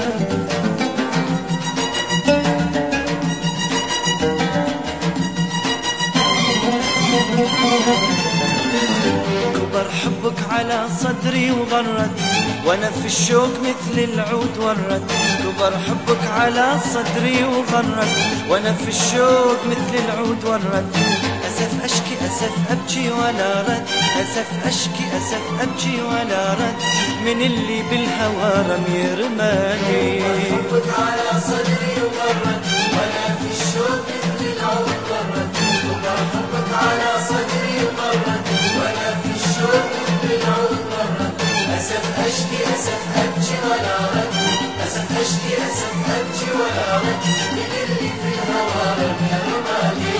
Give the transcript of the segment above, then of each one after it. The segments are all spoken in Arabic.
كبر حبك على صدري وغرد، وانا في الشوق مثل العود ورد. كبر حبك على صدري وغرد، وانا في الشوق مثل العود ورد. اسف اشكي اسف ابكي ولا رد، اسف اشكي اسف ابكي ولا رد، من اللي بالهوى رمي رماني. حبك على صدري وغرد، وانا في الشوق مثل العود ورد. كبر حبك على صدري وغرد، وانا في الشوق مثل العود ورد. اسف اشكي اسف ابكي ولا رد، اسف اشكي اسف ابكي ولا رد، من اللي في الهوى رمي رماني.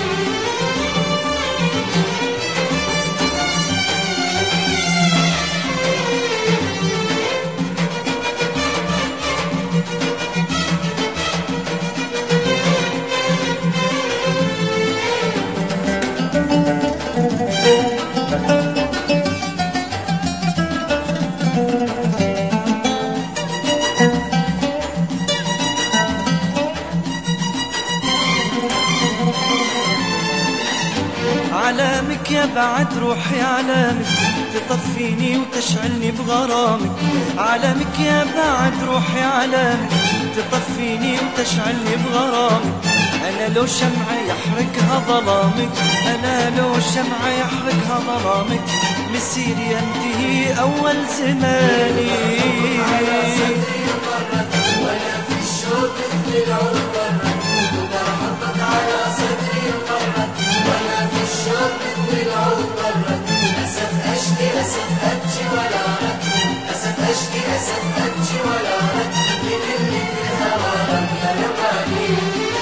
علامك يا بعد روحي علامك، تطفيني وتشعلني بغرامك. علامك يا بعد روحي علامك، تطفيني وتشعلني بغرامك. أنا لو شمعة يحرقها ظلامك، أنا لو شمعة يحرقها ظلامك، مسير ينتهي أول زماني. على صدري وغرد، وانا في الشوق مثل العود ورد. كبر حبك على صدري وغرد، وانا في الشوق مثل العود ورد. اسف اشكي اسف ابكي ولا رد، اسف اشكي اسف ابكي ولا رد، من اللي في الهوى رمي رماني.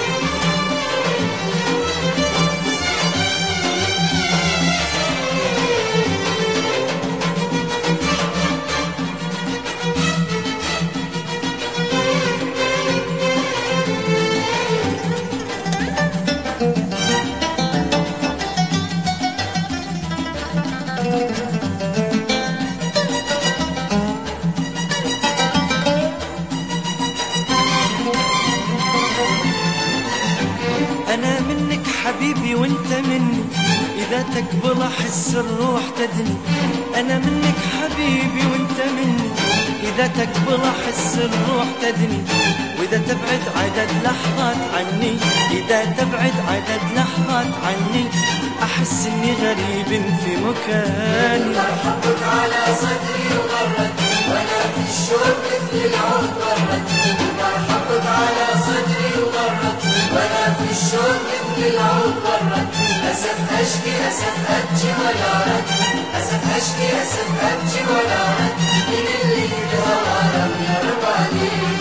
أنا منك حبيبي وانت مني، إذا تقبل أحس الروح تدني. أنا منك حبيبي وانت مني، إذا تقبل أحس الروح تدني. وإذا تبعد عدد لحظات عني، إذا تبعد عدد لحظات عني، أحس إني غريب في مكاني. حبك على صدري وغرد، وانا في الشوق مثل العود ورد. حبك على صدري وغرد، وانا في الشوق مثل العود ورد. اسف اشكي اسف ابكي ولا رد، اسف اشكي اسف ابكي ولا رد، من اللي في الهوى رمي رماني.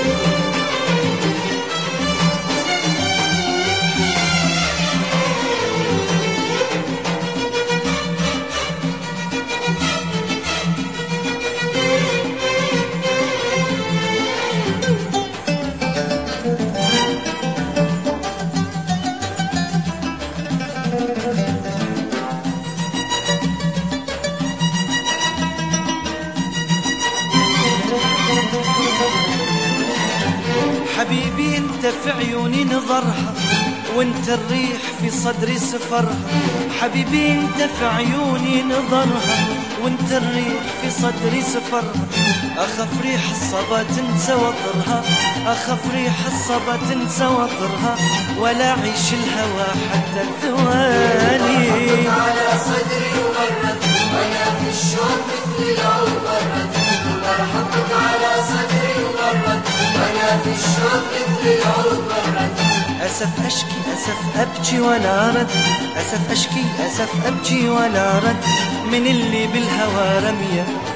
حبيبي انت في عيوني نظرها، وانت الريح في صدري سفرها. حبيبي انت في عيوني نظرها، وانت الريح في صدري سفرها. اخاف ريح الصبا تنسى وطرها، اخاف ريح الصبا تنسى وطرها، ولا اعيش الهوى حتى الثواني. على صدري وغرد، وانا في الشوق مثل العود ورد. حبك على صدري وغرد، وانا في الشوق مثل العود ورد. أسف أشكي أسف أبكي ولا رد، أسف أشكي أسف أبكي ولا رد، من اللي بالهوى رميه